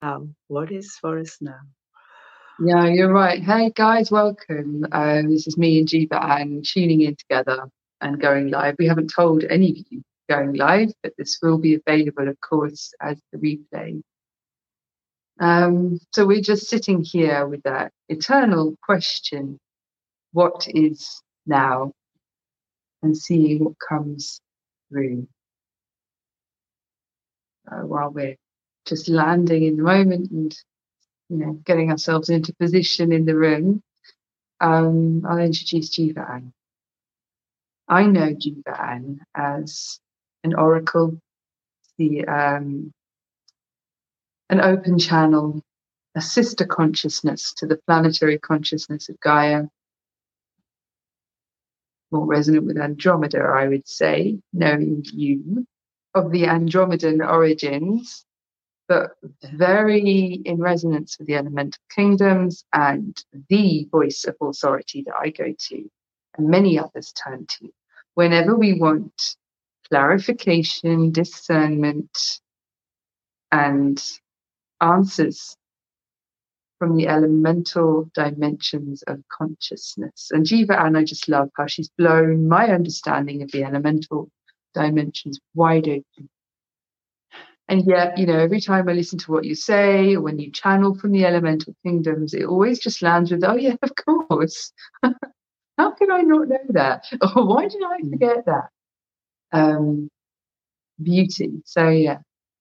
What is for us now? Yeah, you're right. Hey guys, welcome. This is me and Jeeva and tuning in together and going live. We haven't told any of you going live, but this will be available, of course, as the replay. So we're just sitting here with that eternal question, what is now? And seeing what comes through while we're just landing in the moment and getting ourselves into position in the room. I'll introduce Jeeva. I know Jivan as an oracle, the an open channel, a sister consciousness to the planetary consciousness of Gaia, more resonant with Andromeda, I would say, knowing you of the Andromedan origins, but very in resonance with the elemental kingdoms and the voice of authority that I go to and many others turn to whenever we want clarification, discernment, and answers from the elemental dimensions of consciousness. And Jiva Ann, I just love how she's blown my understanding of the elemental dimensions wide open. And yet, every time I listen to what you say, or when you channel from the elemental kingdoms, it always just lands with, oh yeah, of course. How could I not know that? Or why did I forget that? Beauty. So yeah.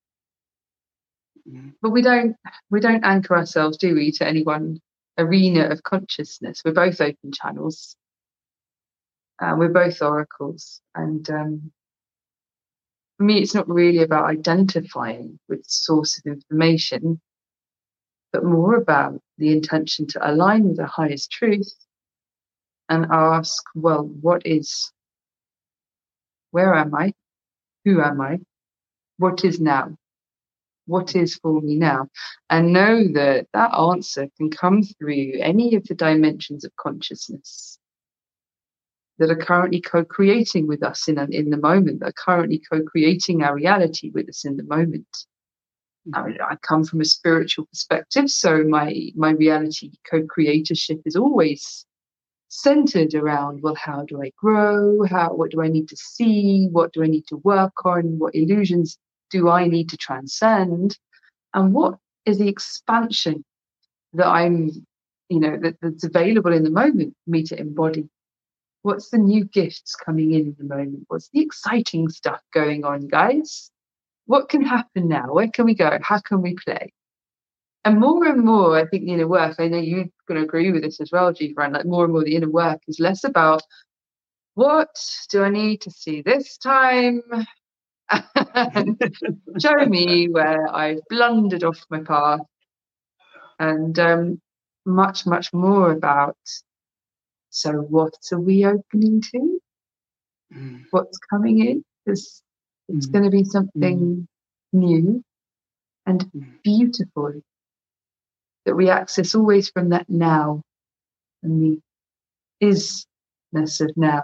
But we don't anchor ourselves, do we, to any one arena of consciousness. We're both open channels. We're both oracles. And for me, it's not really about identifying with the source of information, but more about the intention to align with the highest truth and ask, well, what is? Where am I? Who am I? What is now? What is for me now? And know that that answer can come through any of the dimensions of consciousness that are currently co-creating with us in the moment, that are currently co-creating our reality with us in the moment. I come from a spiritual perspective, so my reality co-creatorship is always centered around, well, how do I grow? What do I need to see? What do I need to work on? What illusions do I need to transcend? And what is the expansion that that's available in the moment for me to embody? What's the new gifts coming in the moment? What's the exciting stuff going on, guys? What can happen now? Where can we go? How can we play? And more, I think the inner work, I know you're going to agree with this as well, Gfran, like more and more the inner work is less about what do I need to see this time? And show me where I've blundered off my path. And much, much more about, so what are we opening to? What's coming in? Because it's going to be something new and beautiful that we access always from that now and the isness of now.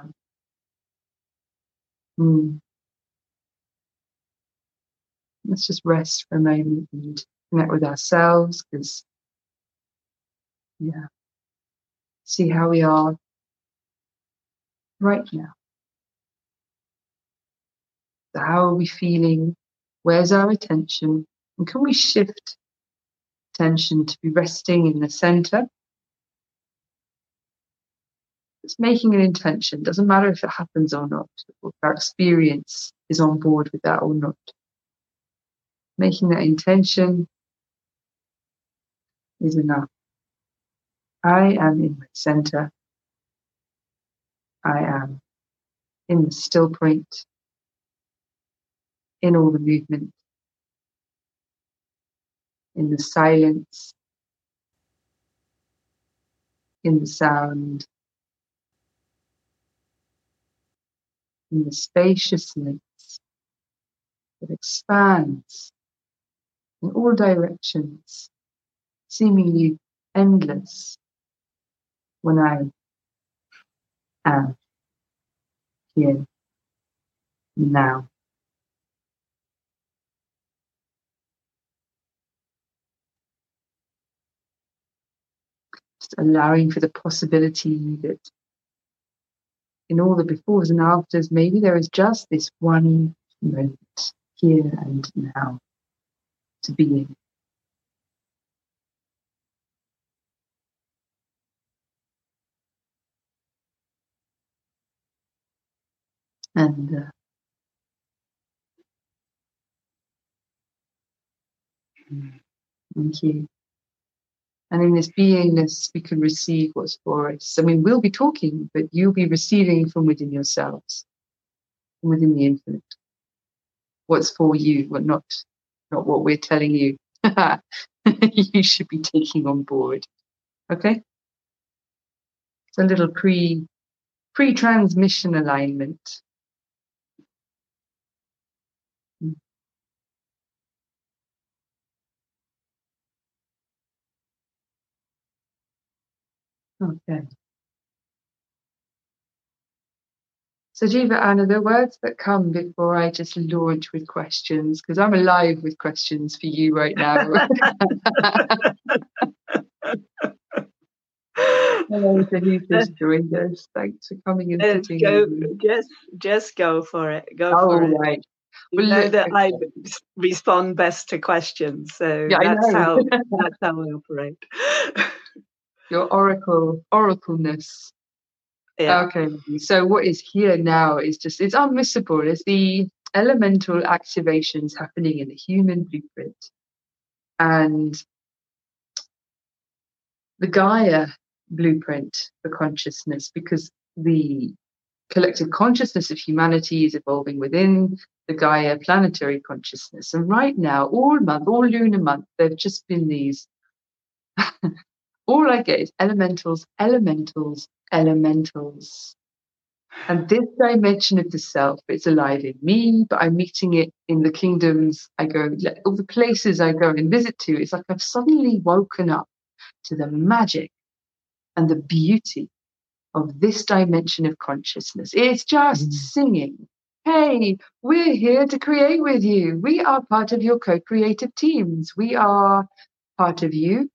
Let's just rest for a moment and connect with ourselves, because see how we are right now. So how are we feeling? Where's our attention? And can we shift attention to be resting in the center? It's making an intention. Doesn't matter if it happens or not, or if our experience is on board with that or not. Making that intention is enough. I am in my center. I am in the still point, in all the movement, in the silence, in the sound, in the spaciousness that expands in all directions, seemingly endless when I am here now. Just allowing for the possibility that in all the befores and afters, maybe there is just this one moment here and now to be in. And thank you. And in this beingness, we can receive what's for us. I mean, we'll be talking, but you'll be receiving from within yourselves, from within the infinite. What's for you, but not what we're telling you. You should be taking on board. Okay? It's a little pre-transmission alignment. Okay. So Jiva, Anna, the words that come before I just launch with questions, because I'm alive with questions for you right now. Hello to who's just joined us. Thanks for coming and sitting. Just go for it. Go for it. Right. You know that I respond best to questions, so yeah, that's how I operate. Your oracleness. Yeah. Okay. So what is here now is just, it's unmissable. It's the elemental activations happening in the human blueprint. And the Gaia blueprint for consciousness, because the collective consciousness of humanity is evolving within the Gaia planetary consciousness. And right now, all lunar month, there have just been these, all I get is elementals, elementals, elementals. And this dimension of the self, it's alive in me, but I'm meeting it in the kingdoms I go, all the places I go and visit to. It's like I've suddenly woken up to the magic and the beauty of this dimension of consciousness. It's just singing, hey, we're here to create with you. We are part of your co-creative teams. We are part of you.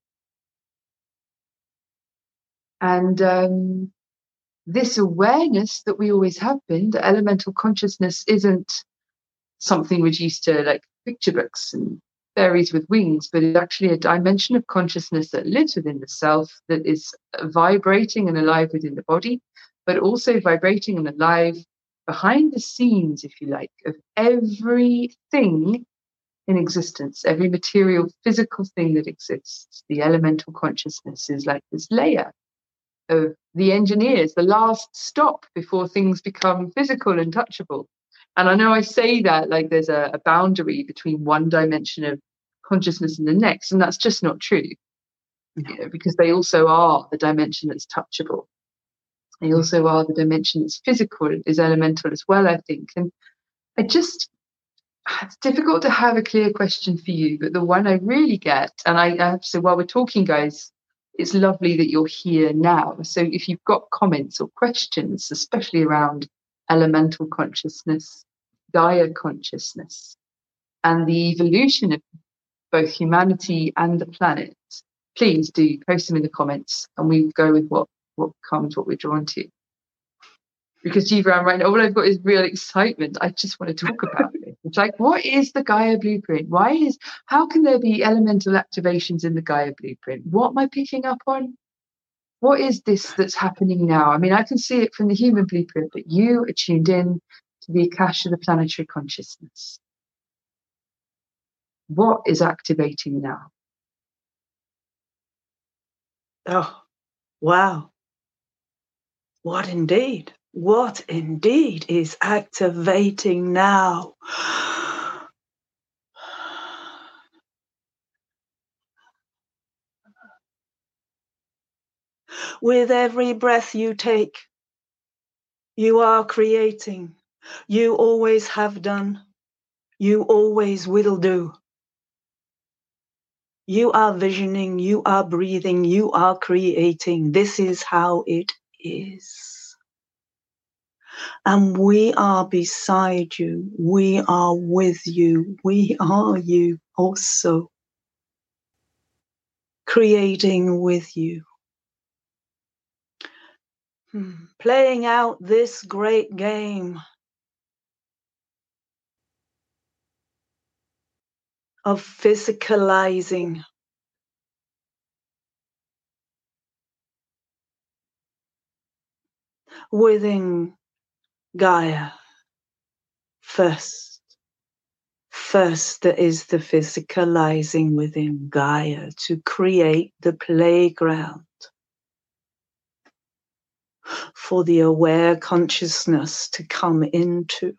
And this awareness that we always have been, the elemental consciousness isn't something which used to like picture books and fairies with wings, but it's actually a dimension of consciousness that lives within the self, that is vibrating and alive within the body, but also vibrating and alive behind the scenes, if you like, of everything in existence, every material, physical thing that exists. The elemental consciousness is like this layer of the engineers, the last stop before things become physical and touchable. And I know I say that like there's a boundary between one dimension of consciousness and the next, and that's just not true. You know, because they also are the dimension that's touchable. They also are the dimension that's physical, is elemental as well, I think. And it's difficult to have a clear question for you, but the one I really get, and I have to say, while we're talking, guys, it's lovely that you're here now. So if you've got comments or questions, especially around elemental consciousness, Gaia consciousness, and the evolution of both humanity and the planet, please do post them in the comments, and we go with what comes, what we're drawn to. Because Jiva, right now, all I've got is real excitement. I just want to talk about it. It's like, what is the Gaia blueprint? How can there be elemental activations in the Gaia blueprint? What am I picking up on? What is this that's happening now? I mean, I can see it from the human blueprint, but you are tuned in to the Akasha, the planetary consciousness. What is activating now? Oh, wow. What indeed is activating now? With every breath you take, you are creating. You always have done. You always will do. You are visioning, you are breathing, you are creating. This is how it is. And we are beside you. We are with you. We are you also. Creating with you. playing out this great game of physicalizing within Gaia first. First, there is the physicalizing within Gaia to create the playground for the aware consciousness to come into.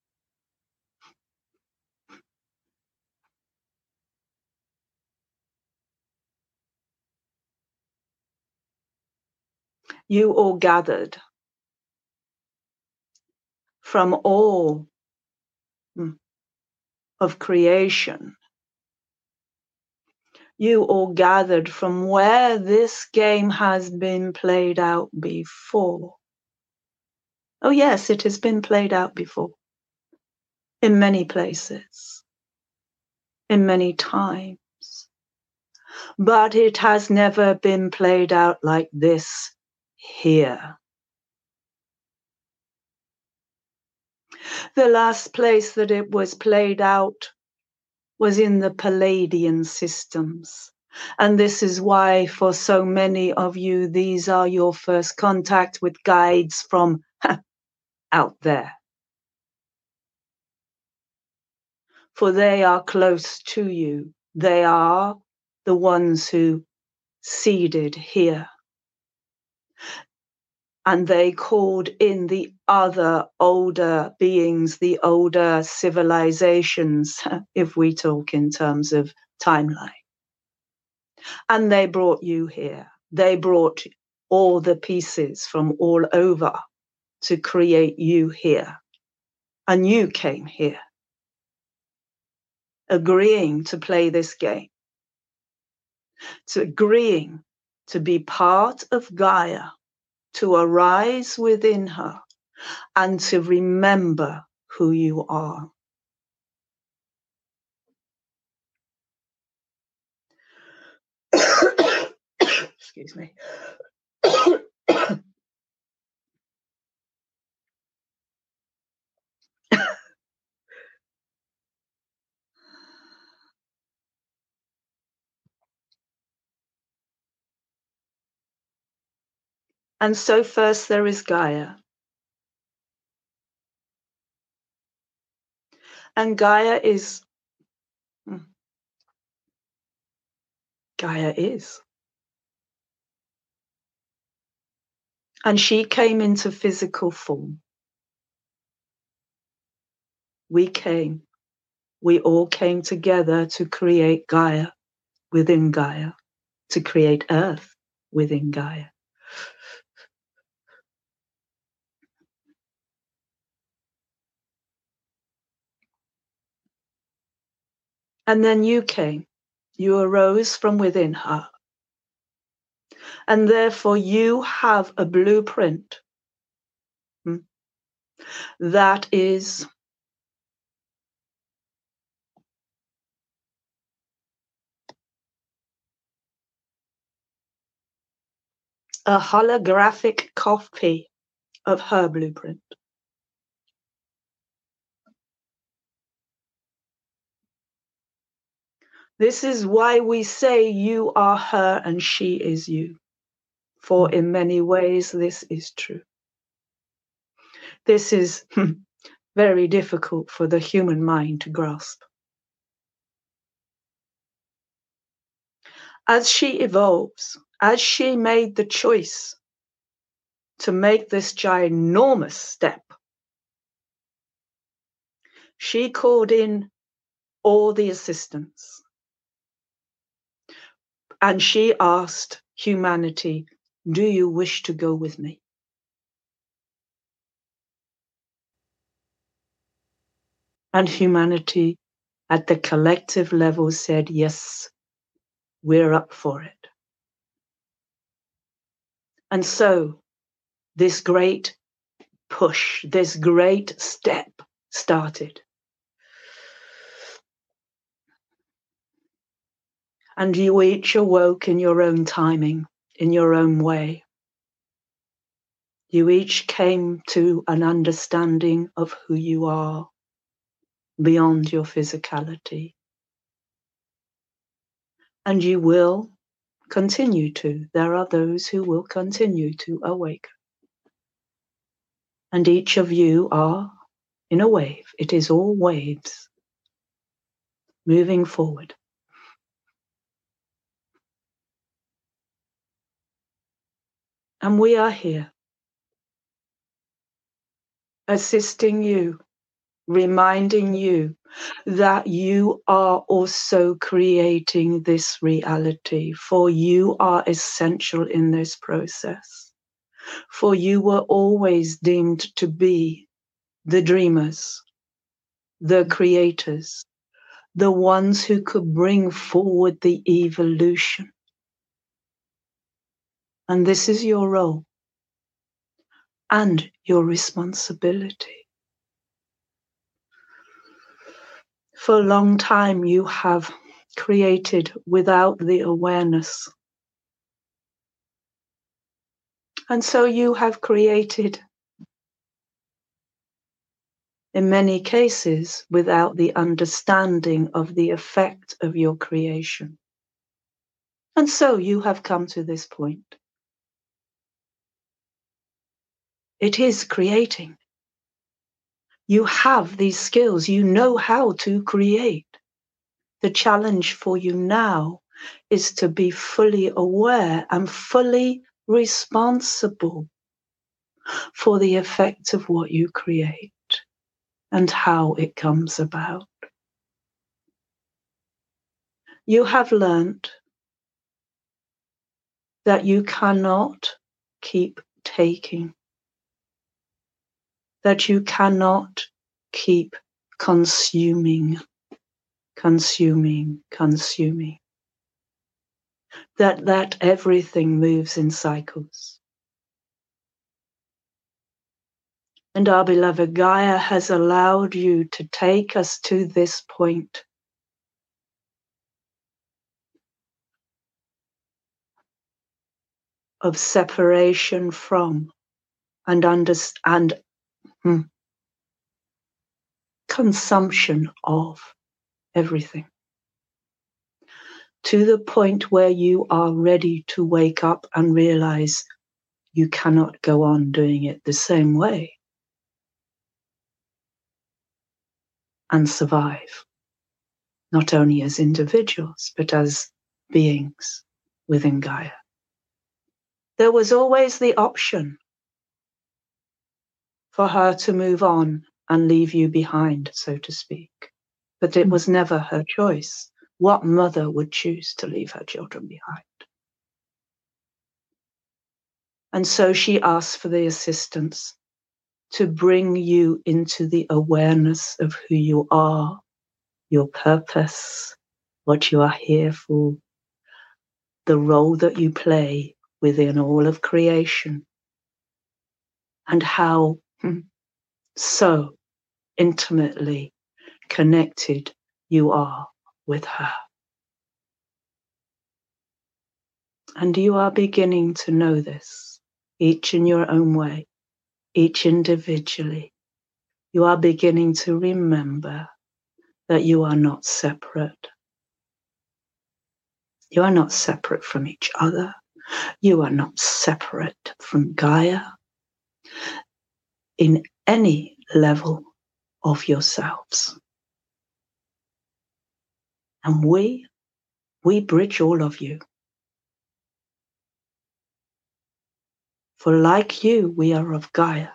You all gathered from all of creation. You all gathered from where this game has been played out before. Oh yes, it has been played out before. In many places. In many times. But it has never been played out like this here. The last place that it was played out was in the Palladian systems. And this is why for so many of you, these are your first contact with guides from out there. For they are close to you. They are the ones who seeded here. And they called in the other older beings, the older civilizations, if we talk in terms of timeline. And they brought you here. They brought all the pieces from all over to create you here. And you came here, agreeing to play this game, to agreeing to be part of Gaia, to arise within her, and to remember who you are. Excuse me. And so first there is Gaia. And Gaia is. Gaia is. And she came into physical form. We all came together to create Gaia within Gaia, to create Earth within Gaia. And then you came. You arose from within her. And therefore you have a blueprint that is a holographic copy of her blueprint. This is why we say you are her and she is you. For in many ways, this is true. This is very difficult for the human mind to grasp. As she evolves, as she made the choice to make this ginormous step, she called in all the assistance. And she asked humanity, do you wish to go with me? And humanity at the collective level said, yes, we're up for it. And so this great push, this great step started. And you each awoke in your own timing, in your own way. You each came to an understanding of who you are beyond your physicality. And you will continue to. There are those who will continue to awaken. And each of you are in a wave. It is all waves moving forward. And we are here, assisting you, reminding you that you are also creating this reality, for you are essential in this process. For you were always deemed to be the dreamers, the creators, the ones who could bring forward the evolution. And this is your role and your responsibility. For a long time, you have created without the awareness. And so you have created, in many cases, without the understanding of the effect of your creation. And so you have come to this point. It is creating. You have these skills. You know how to create. The challenge for you now is to be fully aware and fully responsible for the effect of what you create and how it comes about. You have learned that you cannot keep taking, that you cannot keep consuming, that everything moves in cycles. And our beloved Gaia has allowed you to take us to this point of separation from and consumption of everything, to the point where you are ready to wake up and realize you cannot go on doing it the same way and survive, not only as individuals, but as beings within Gaia. There was always the option for her to move on and leave you behind, so to speak. But it was never her choice. What mother would choose to leave her children behind? And so she asked for the assistance to bring you into the awareness of who you are, your purpose, what you are here for, the role that you play within all of creation, and how so intimately connected you are with her. And you are beginning to know this, each in your own way, each individually. You are beginning to remember that you are not separate. You are not separate from each other. You are not separate from Gaia in any level of yourselves. And we bridge all of you. For like you, we are of Gaia.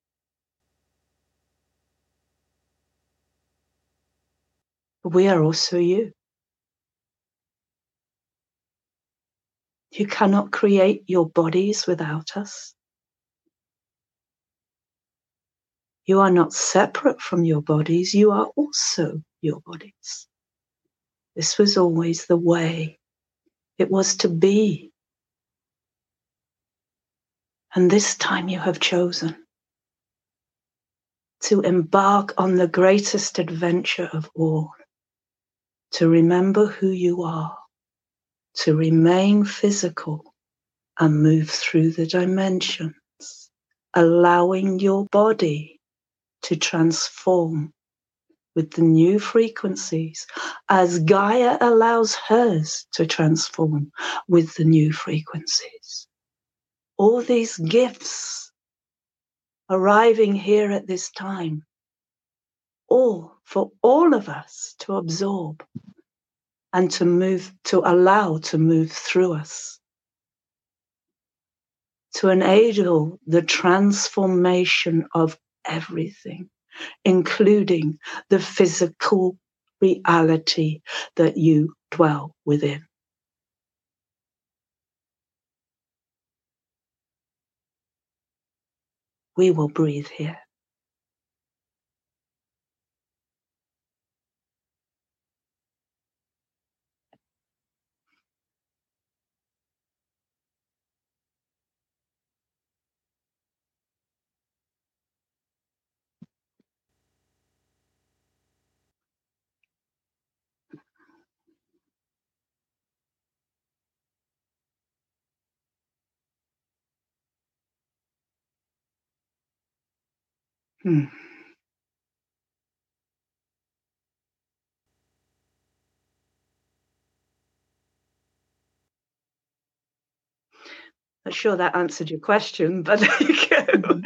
But we are also you. You cannot create your bodies without us. You are not separate from your bodies. You are also your bodies. This was always the way it was to be. And this time you have chosen to embark on the greatest adventure of all, to remember who you are, to remain physical and move through the dimensions allowing your body to transform with the new frequencies as Gaia allows hers to transform with the new frequencies. All these gifts arriving here at this time, all for all of us to absorb and to move, to allow to move through us, to enable the transformation of everything, including the physical reality that you dwell within. We will breathe here. Hmm. Not sure that answered your question, but there you go.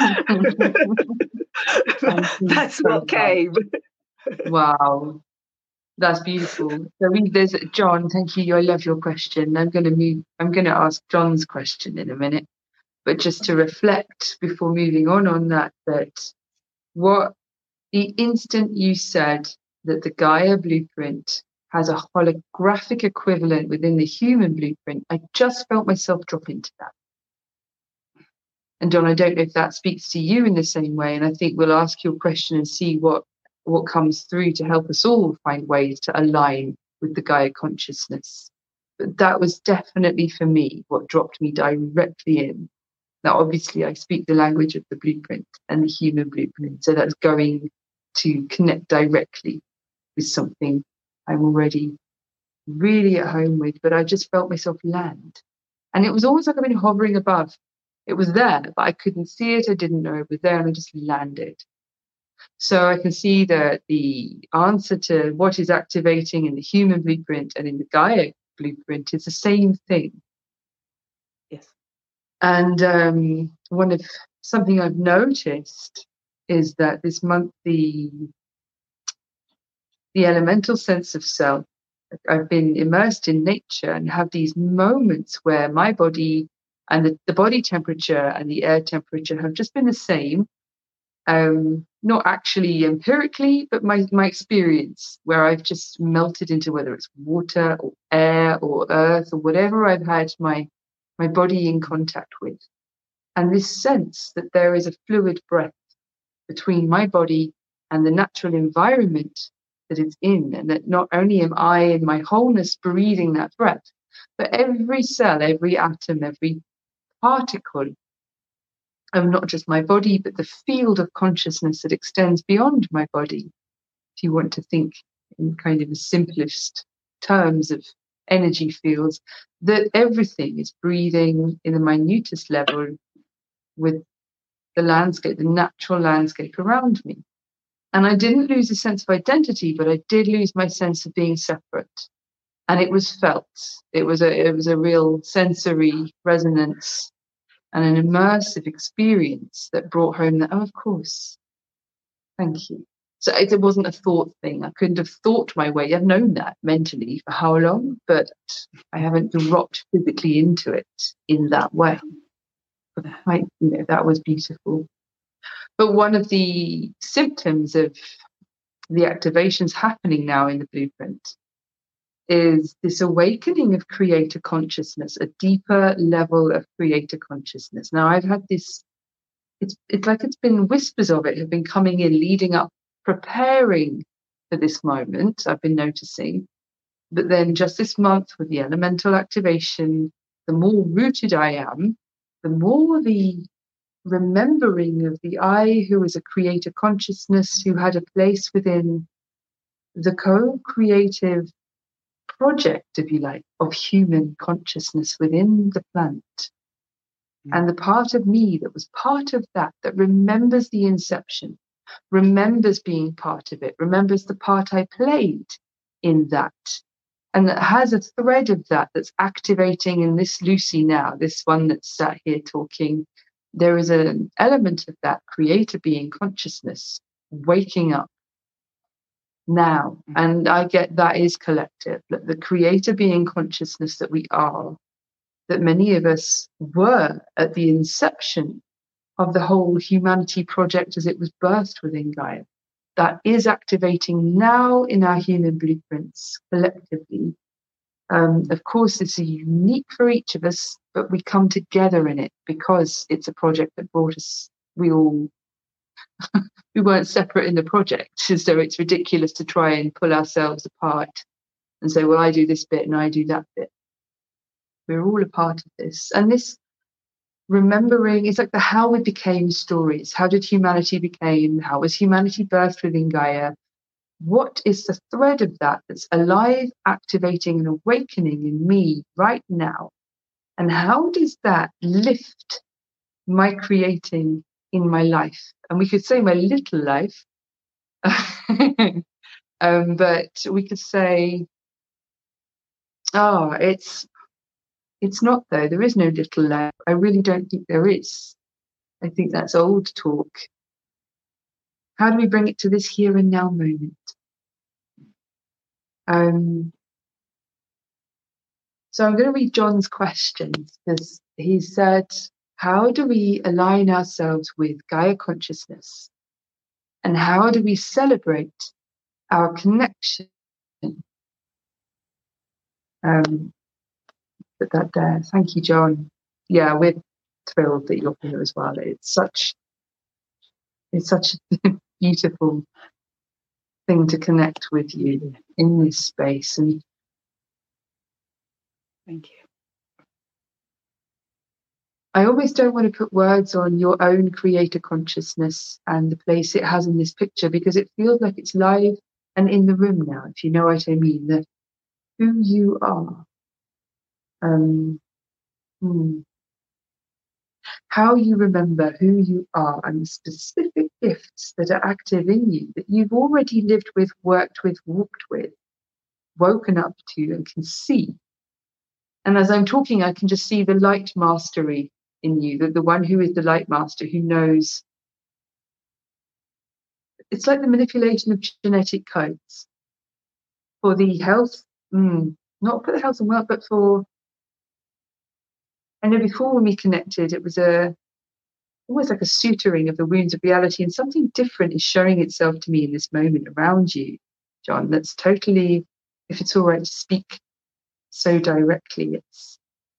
That's what came. Wow, that's beautiful. So there's John. Thank you. I love your question. I'm going to ask John's question in a minute, but just to reflect before moving on that what the instant you said that the Gaia blueprint has a holographic equivalent within the human blueprint, I just felt myself drop into that. And John, I don't know if that speaks to you in the same way. And I think we'll ask your question and see what comes through to help us all find ways to align with the Gaia consciousness. But that was definitely for me what dropped me directly in. Now, obviously, I speak the language of the blueprint and the human blueprint. So that's going to connect directly with something I'm already really at home with. But I just felt myself land. And it was almost like I've been hovering above. It was there, but I couldn't see it. I didn't know it was there, and I just landed. So I can see that the answer to what is activating in the human blueprint and in the Gaia blueprint is the same thing. Yes. And something I've noticed is that this month the elemental sense of self, I've been immersed in nature and have these moments where my body and the body temperature and the air temperature have just been the same. Not actually empirically, but my experience, where I've just melted into whether it's water or air or earth or whatever I've had my body in contact with. And this sense that there is a fluid breath between my body and the natural environment that it's in, and that not only am I in my wholeness breathing that breath, but every cell, every atom, every particle of not just my body, but the field of consciousness that extends beyond my body. If you want to think in kind of the simplest terms of energy fields, that everything is breathing in the minutest level with the landscape, the natural landscape around me. And I didn't lose a sense of identity, but I did lose my sense of being separate. And it was felt. It was a real sensory resonance and an immersive experience that brought home that, oh, of course, thank you. So it wasn't a thought thing. I couldn't have thought my way. I've known that mentally for how long, but I haven't dropped physically into it in that way. But that was beautiful. But one of the symptoms of the activations happening now in the blueprint is this awakening of creator consciousness, a deeper level of creator consciousness. Now, I've had this, it's like it's been whispers of it have been coming in, leading up, preparing for this moment, I've been noticing. But then just this month with the elemental activation, the more rooted I am, the more the remembering of the I who is a creator consciousness, who had a place within the co-creative project, if you like, of human consciousness within the planet. And the part of me that was part of that remembers the inception, remembers being part of it, remembers the part I played in that, and that has a thread of that that's activating in this Lucy now, this one that's sat here talking. There is an element of that creator being consciousness waking up now. And I get that is collective, that the creator being consciousness that we are, that many of us were at the inception of the whole humanity project as it was birthed within Gaia. That is activating now in our human blueprints collectively. Of course, it's unique for each of us, but we come together in it because it's a project that brought us, we weren't separate in the project. So it's ridiculous to try and pull ourselves apart and say, well, I do this bit and I do that bit. We're all a part of this. And this remembering, it's like the how we became stories. How did humanity became? How was humanity birthed within Gaia? What is the thread of that that's alive, activating and awakening in me right now? And how does that lift my creating in my life? And we could say my little life, but we could say, oh, it's not though. There is no little life. I really don't think there is. I think that's old talk. How do we bring it to this here and now moment? So I'm going to read John's questions because he said, how do we align ourselves with Gaia consciousness? And how do we celebrate our connection? Put that there. Thank you, John. Yeah, we're thrilled that you're here as well. It's such a beautiful thing to connect with you in this space. And thank you. I always don't want to put words on your own creator consciousness and the place it has in this picture, because it feels like it's live and in the room now, if you know what I mean, that who you are. How you remember who you are and the specific gifts that are active in you that you've already lived with, worked with, walked with, woken up to and can see. And as I'm talking, I can just see the light mastery in you, the one who is the light master, who knows. It's like the manipulation of genetic codes for the health, not for the health and wealth, but for, I know before when we connected, it was almost like a suturing of the wounds of reality, and something different is showing itself to me in this moment around you, John, that's totally, if it's all right to speak so directly, it's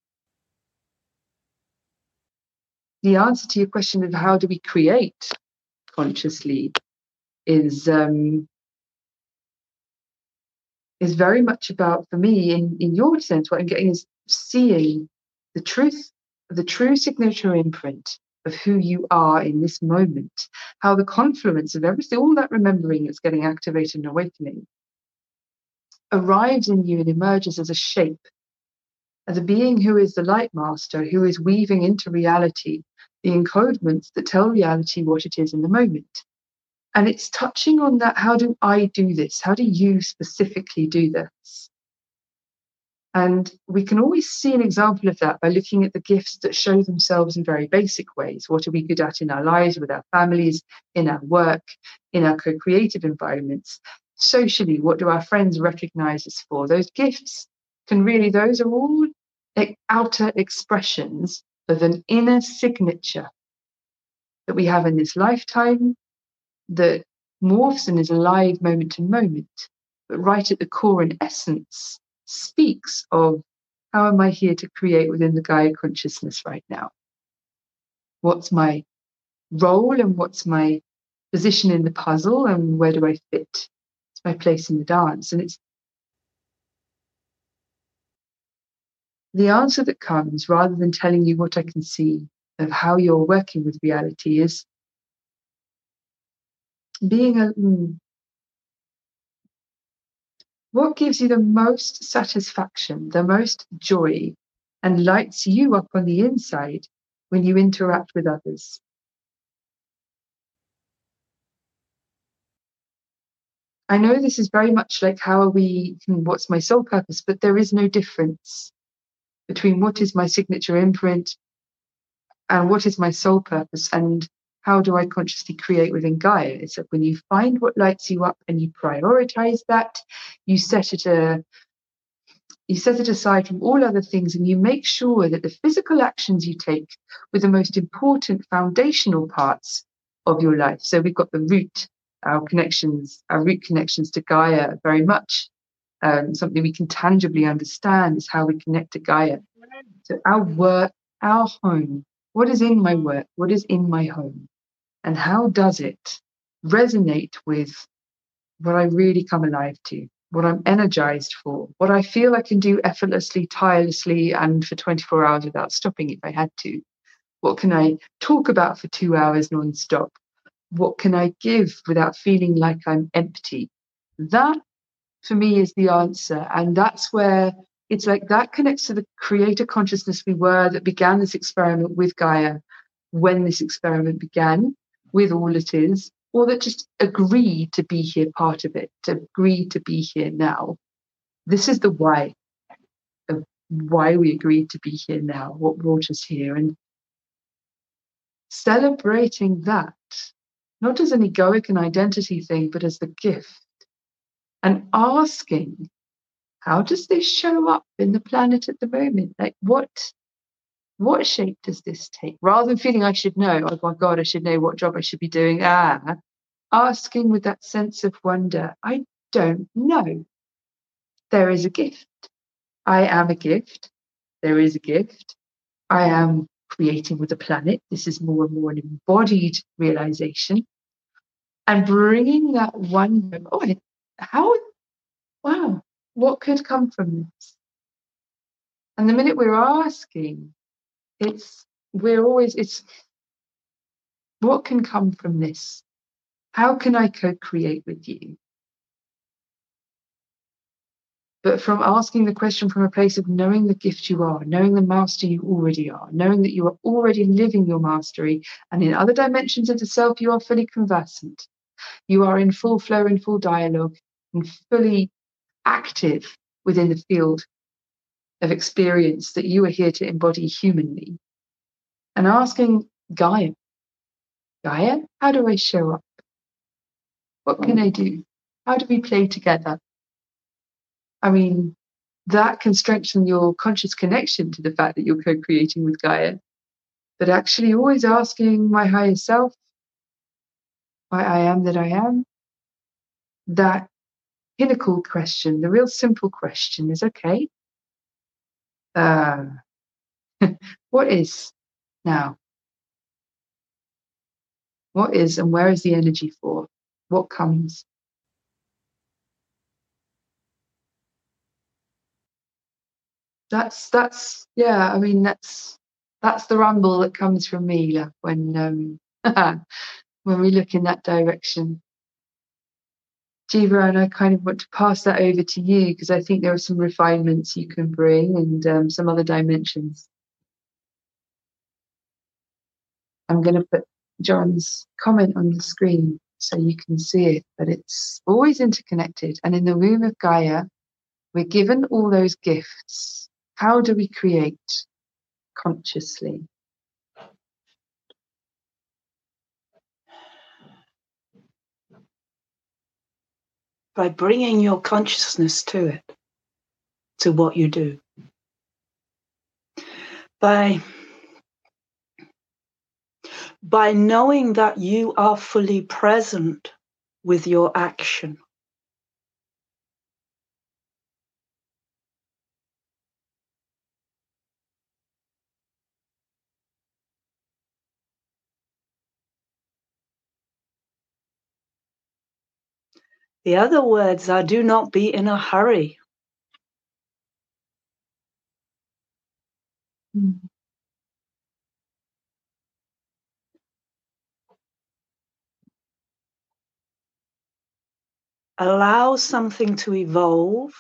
the answer to your question of how do we create consciously is very much about, for me, in your sense, what I'm getting is seeing the truth, the true signature imprint of who you are in this moment, how the confluence of everything, all that remembering that's getting activated and awakening, arrives in you and emerges as a shape, as a being who is the light master, who is weaving into reality the encodements that tell reality what it is in the moment. And it's touching on that, how do I do this? How do you specifically do this? And we can always see an example of that by looking at the gifts that show themselves in very basic ways. What are we good at in our lives, with our families, in our work, in our co-creative environments? Socially, what do our friends recognize us for? Those gifts those are all outer expressions of an inner signature that we have in this lifetime that morphs and is alive moment to moment, but right at the core and essence speaks of, how am I here to create within the Gaia consciousness right now? What's my role and what's my position in the puzzle, and where do I fit? It's my place in the dance. And it's the answer that comes, rather than telling you what I can see of how you're working with reality, is being what gives you the most satisfaction, the most joy, and lights you up on the inside when you interact with others. I know this is very much like what's my soul purpose, but there is no difference between what is my signature imprint and what is my soul purpose, and how do I consciously create within Gaia. It's like when you find what lights you up and you prioritize that, you set it aside from all other things, and you make sure that the physical actions you take with the most important foundational parts of your life. So we've got the root, our root connections to Gaia, very much something we can tangibly understand is how we connect to Gaia. So our work, our home, what is in my work, what is in my home, and how does it resonate with what I really come alive to, what I'm energized for, what I feel I can do effortlessly, tirelessly, and for 24 hours without stopping if I had to. What can I talk about for 2 hours non-stop? What can I give without feeling like I'm empty? That, for me, is the answer. And that's where it's like that connects to the creator consciousness we were that began this experiment with Gaia when this experiment began with all it is, or that just agreed to be here, part of it, to agree to be here now. This is the why of why we agreed to be here now, what brought us here, and celebrating that, not as an egoic and identity thing, but as the gift, and asking, how does this show up in the planet at the moment? Like, what shape does this take? Rather than feeling I should know, oh my God, I should know what job I should be doing. Asking with that sense of wonder, I don't know. There is a gift. I am a gift. There is a gift. I am creating with the planet. This is more and more an embodied realization. And bringing that wonder, wow, what could come from this? And the minute we're asking, it's what can come from this? How can I co-create with you? But from asking the question from a place of knowing the gift you are, knowing the master you already are, knowing that you are already living your mastery, and in other dimensions of the self, you are fully conversant. You are in full flow, in full dialogue, and fully active within the field of experience that you are here to embody humanly. And asking Gaia, how do I show up? What can I do? How do we play together? I mean, that can strengthen your conscious connection to the fact that you're co-creating with Gaia. But actually always asking my higher self, why I am that I am, that pinnacle question, the real simple question is, okay, what is now? What is and where is the energy for? What comes? That's yeah, I mean that's the rumble that comes from me, like, when when we look in that direction. Jiva, and I kind of want to pass that over to you because I think there are some refinements you can bring and some other dimensions. I'm going to put John's comment on the screen so you can see it, but it's always interconnected. And in the womb of Gaia, we're given all those gifts. How do we create consciously? By bringing your consciousness to it, to what you do. By knowing that you are fully present with your action. The other words are, do not be in a hurry. Allow something to evolve.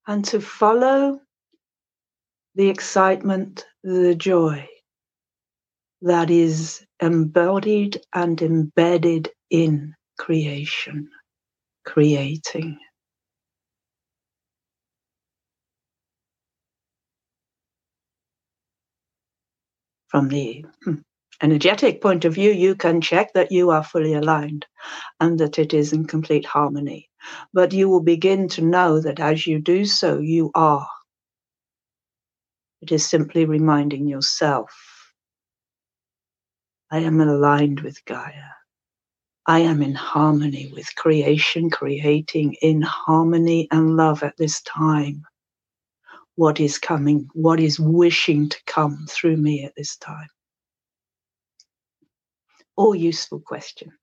and to follow the excitement, the joy that is embodied and embedded in creation, creating. From the energetic point of view, you can check that you are fully aligned and that it is in complete harmony. But you will begin to know that as you do so, you are. It is simply reminding yourself, I am aligned with Gaia. I am in harmony with creation, creating in harmony and love at this time. What is coming, what is wishing to come through me at this time? All useful questions.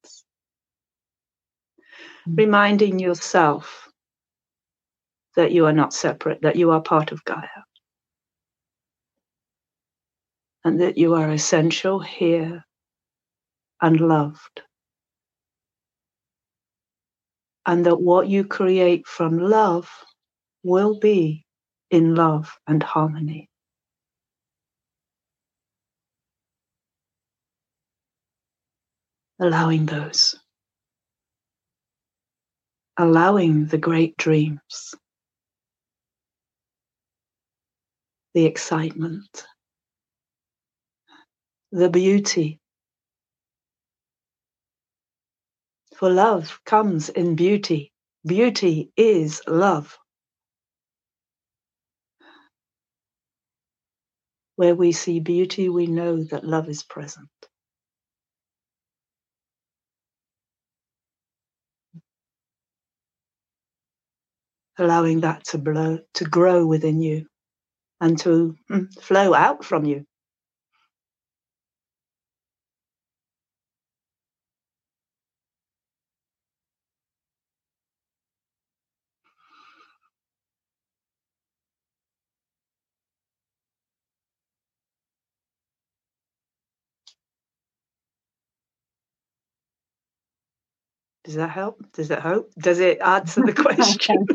Reminding yourself that you are not separate, that you are part of Gaia. And that you are essential here and loved. And that what you create from love will be in love and harmony. Allowing those. Allowing the great dreams. The excitement. The beauty. For love comes in beauty. Beauty is love. Where we see beauty, we know that love is present. Allowing that to grow within you and to flow out from you. Does that help? Does that help? Does it answer the question?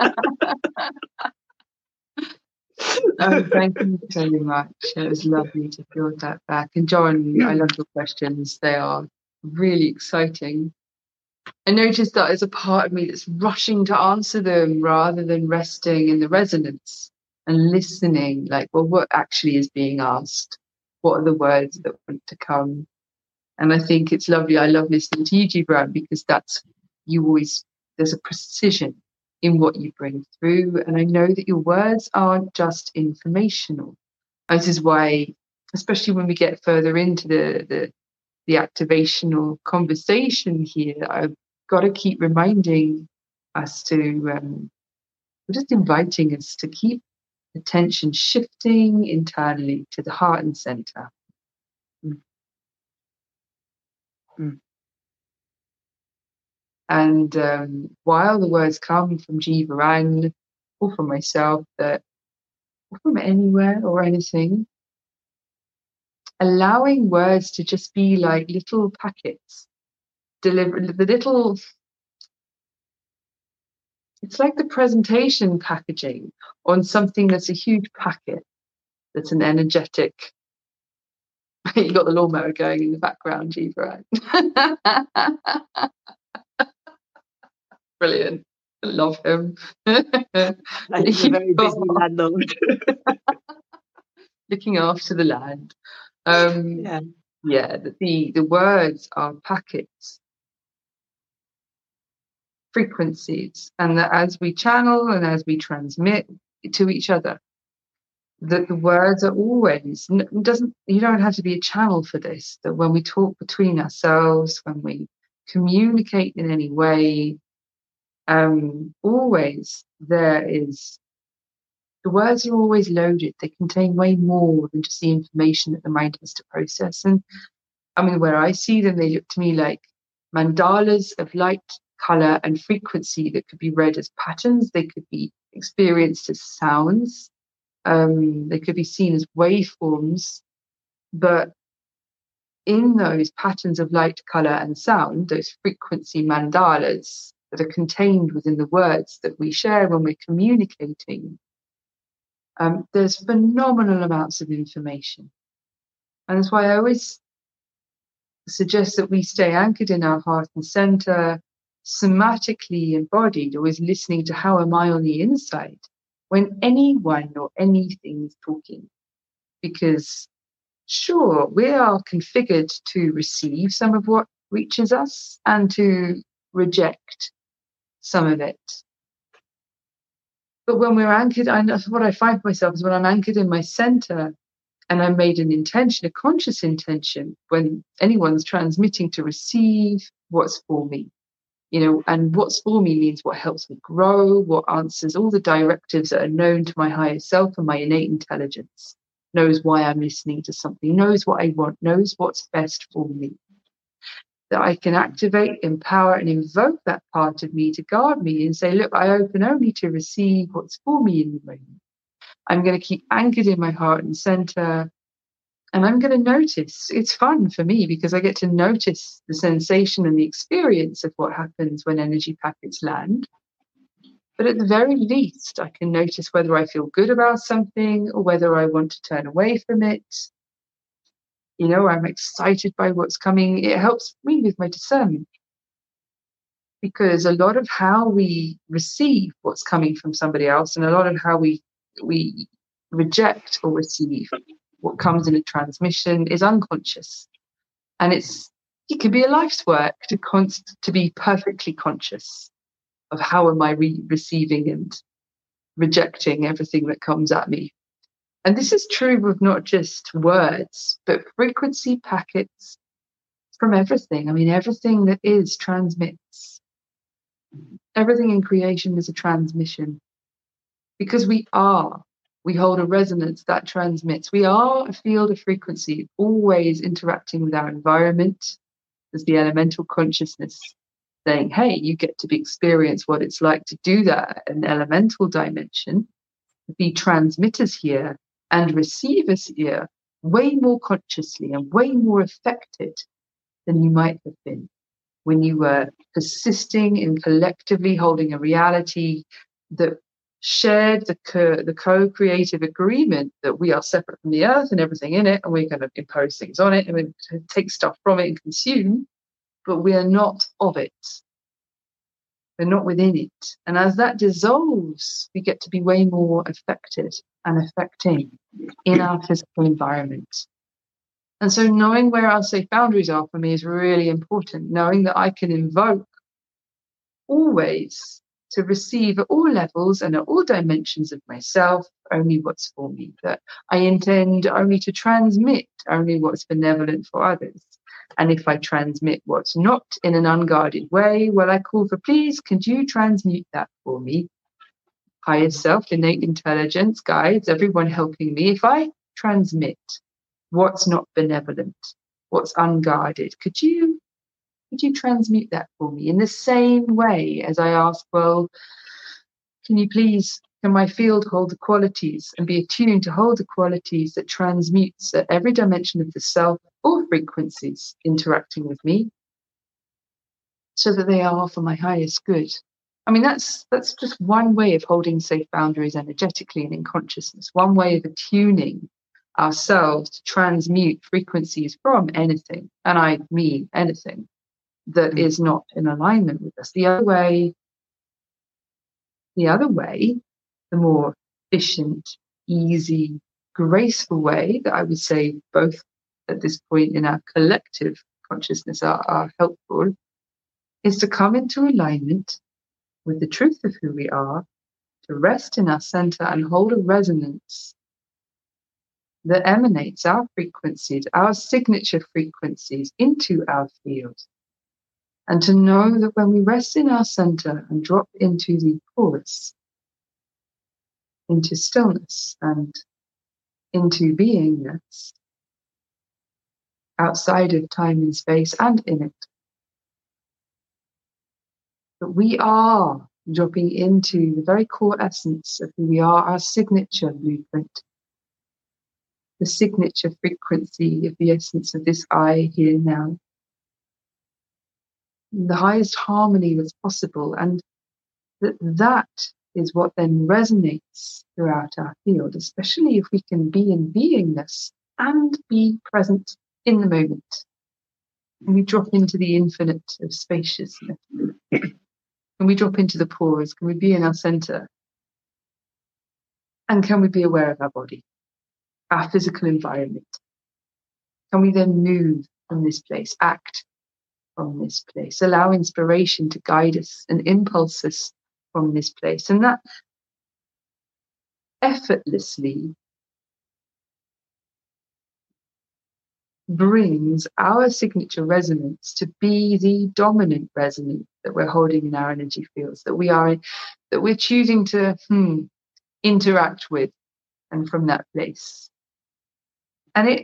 Thank you so much. It was lovely to feel that back. And John, I love your questions. They are really exciting. I noticed that there's a part of me that's rushing to answer them rather than resting in the resonance and listening, like, well, what actually is being asked? What are the words that want to come? And I think it's lovely. I love listening to you, Gibran, because there's a precision in what you bring through. And I know that your words aren't just informational. This is why, especially when we get further into the activational conversation here, I've got to keep reminding us we're just inviting us to keep attention shifting internally to the heart and center. And while the words come from Jivarang or from myself, or from anywhere or anything, allowing words to just be like little packets, it's like the presentation packaging on something that's a huge packet, that's an energetic. You got the lawnmower going in the background, Jivarang. Brilliant. I love him. He's a very busy landlord. Looking after the land. The words are packets, frequencies, and that as we channel and as we transmit to each other, that the words are always, you don't have to be a channel for this, that when we talk between ourselves, when we communicate in any way, always the words are always loaded. They contain way more than just the information that the mind has to process. And I mean, where I see them, they look to me like mandalas of light, color, and frequency that could be read as patterns. They could be experienced as sounds. They could be seen as waveforms. But in those patterns of light, color, and sound, those frequency mandalas, that are contained within the words that we share when we're communicating, there's phenomenal amounts of information. And that's why I always suggest that we stay anchored in our heart and center, somatically embodied, always listening to how am I on the inside when anyone or anything is talking. Because sure, we are configured to receive some of what reaches us and to reject some of it. But when we're anchored, what I find for myself is when I'm anchored in my center and I made an intention, a conscious intention, when anyone's transmitting to receive what's for me, and what's for me means what helps me grow, what answers all the directives that are known to my higher self and my innate intelligence, knows why I'm listening to something, knows what I want, knows what's best for me. That I can activate, empower, and invoke that part of me to guard me and say, look, I open only to receive what's for me in the moment. I'm going to keep anchored in my heart and center. And I'm going to notice. It's fun for me because I get to notice the sensation and the experience of what happens when energy packets land. But at the very least, I can notice whether I feel good about something or whether I want to turn away from it. I'm excited by what's coming. It helps me with my discernment. Because a lot of how we receive what's coming from somebody else and a lot of how we reject or receive what comes in a transmission is unconscious. And it could be a life's work to be perfectly conscious of how am I receiving and rejecting everything that comes at me. And this is true of not just words, but frequency packets from everything. I mean, everything that is transmits. Everything in creation is a transmission. Because we hold a resonance that transmits. We are a field of frequency, always interacting with our environment. There's the elemental consciousness saying, hey, you get to experience what it's like to do that in elemental dimension, be transmitters here and receivers here way more consciously and way more affected than you might have been when you were persisting in collectively holding a reality that shared the co-creative agreement that we are separate from the earth and everything in it, and we're going to impose things on it and we take stuff from it and consume, but we are not of it. We're not within it. And as that dissolves, we get to be way more affected and affecting in our physical environment. And so knowing where our safe boundaries are for me is really important, knowing that I can invoke always to receive at all levels and at all dimensions of myself only what's for me, that I intend only to transmit only what's benevolent for others. And if I transmit what's not in an unguarded way, well, I call for, please, could you transmute that for me? Higher self, innate intelligence, guides, everyone helping me. If I transmit what's not benevolent, what's unguarded, could you transmute that for me? In the same way as I ask, well, can my field hold the qualities and be attuned to hold the qualities that transmutes at every dimension of the self, all frequencies interacting with me, so that they are for my highest good. I mean, that's just one way of holding safe boundaries energetically and in consciousness, one way of attuning ourselves to transmute frequencies from anything, and I mean anything, that is not in alignment with us. The other way, the more efficient, easy, graceful way that I would say both at this point in our collective consciousness are helpful, is to come into alignment with the truth of who we are, to rest in our center and hold a resonance that emanates our frequencies, our signature frequencies into our field. And to know that when we rest in our center and drop into the pause, into stillness and into beingness, outside of time and space and in it, that we are dropping into the very core essence of who we are, our signature blueprint, the signature frequency of the essence of this I here now. the highest harmony that's possible, and that is what then resonates throughout our field, especially if we can be in beingness and be present in the moment. And we drop into the infinite of spaciousness. Can we drop into the pause? Can we be in our center? And can we be aware of our body, our physical environment? Can we then move from this place, act from this place, allow inspiration to guide us and impulse us from this place? And that effortlessly brings our signature resonance to be the dominant resonance that we're holding in our energy fields, that we're choosing to interact with, and from that place. And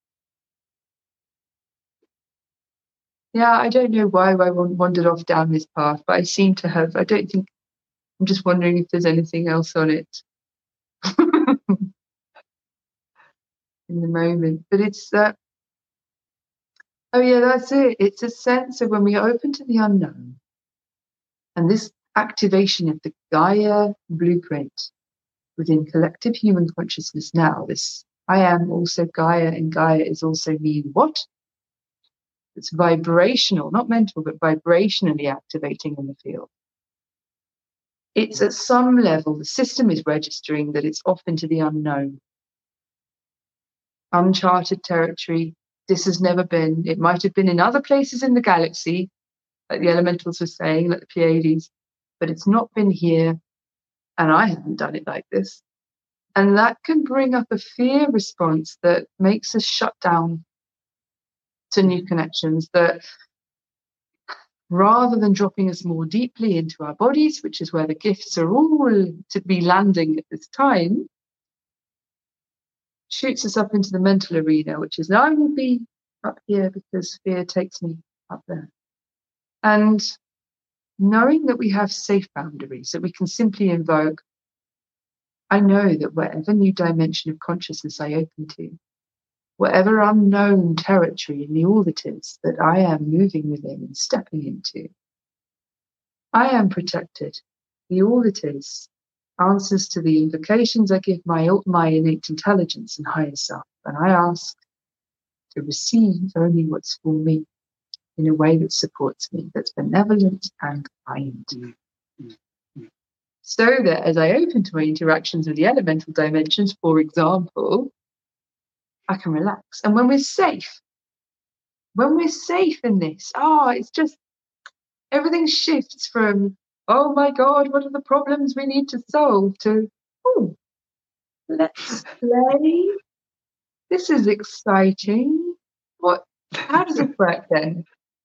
I don't know why I wandered off down this path, but I seem to have. I'm just wondering if there's anything else on it in the moment. But it's that. Oh yeah, that's it. It's a sense of when we are open to the unknown, and this activation of the Gaia blueprint within collective human consciousness now. This I am also Gaia, and Gaia is also me. What? It's vibrational, not mental, but vibrationally activating in the field. It's at some level, the system is registering that it's off into the unknown. Uncharted territory. This has never been. It might have been in other places in the galaxy, like the elementals were saying, like the Pleiades, but it's not been here, and I haven't done it like this. And that can bring up a fear response that makes us shut down to new connections, that rather than dropping us more deeply into our bodies, which is where the gifts are all to be landing at this time, shoots us up into the mental arena, which is, now I will be up here because fear takes me up there. And knowing that we have safe boundaries, that we can simply invoke, I know that wherever new dimension of consciousness I open to, whatever unknown territory in the all that is that I am moving within and stepping into, I am protected. The all that is answers to the invocations I give my innate intelligence and higher self, and I ask to receive only what's for me in a way that supports me, that's benevolent and kind. So that as I open to my interactions with the elemental dimensions, for example, I can relax. And when we're safe in this, it's just, everything shifts from, oh my God, what are the problems we need to solve, to, let's play. This is exciting. How does it work then?